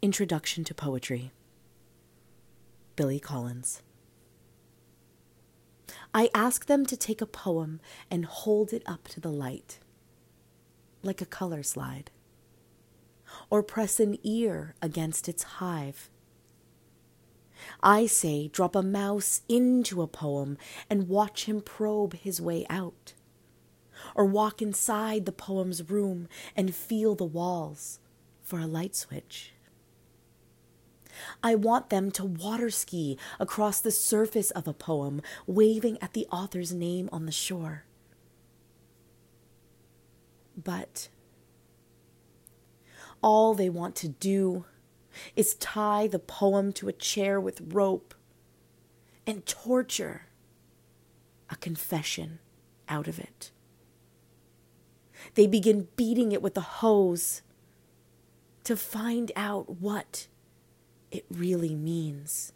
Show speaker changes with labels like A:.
A: Introduction to Poetry. Billy Collins. I ask them to take a poem and hold it up to the light, like a color slide, or press an ear against its hive. I say drop a mouse into a poem and watch him probe his way out, or walk inside the poem's room and feel the walls for a light switch. I want them to water ski across the surface of a poem, waving at the author's name on the shore. But all they want to do is tie the poem to a chair with rope and torture a confession out of it. They begin beating it with a hose to find out what it really means.